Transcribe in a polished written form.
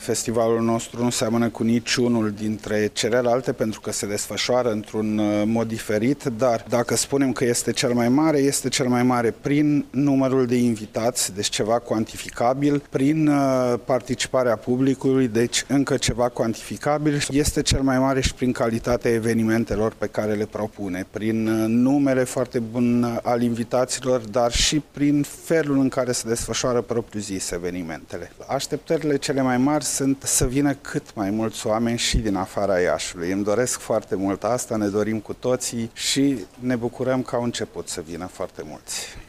Festivalul nostru nu seamănă cu niciunul dintre celelalte pentru că se desfășoară într-un mod diferit, dar dacă spunem că este cel mai mare, este cel mai mare prin numărul de invitați, deci ceva cuantificabil, prin participarea publicului, deci încă ceva cuantificabil. Este cel mai mare și prin calitatea evenimentelor pe care le propune, prin numere foarte bun al invitaților, dar și prin felul în care se desfășoară propriu-zis evenimentele. Așteptările cele mai mari sunt să vină cât mai mulți oameni și din afara Iașiului. Îmi doresc foarte mult asta, ne dorim cu toții și ne bucurăm că au început să vină foarte mulți.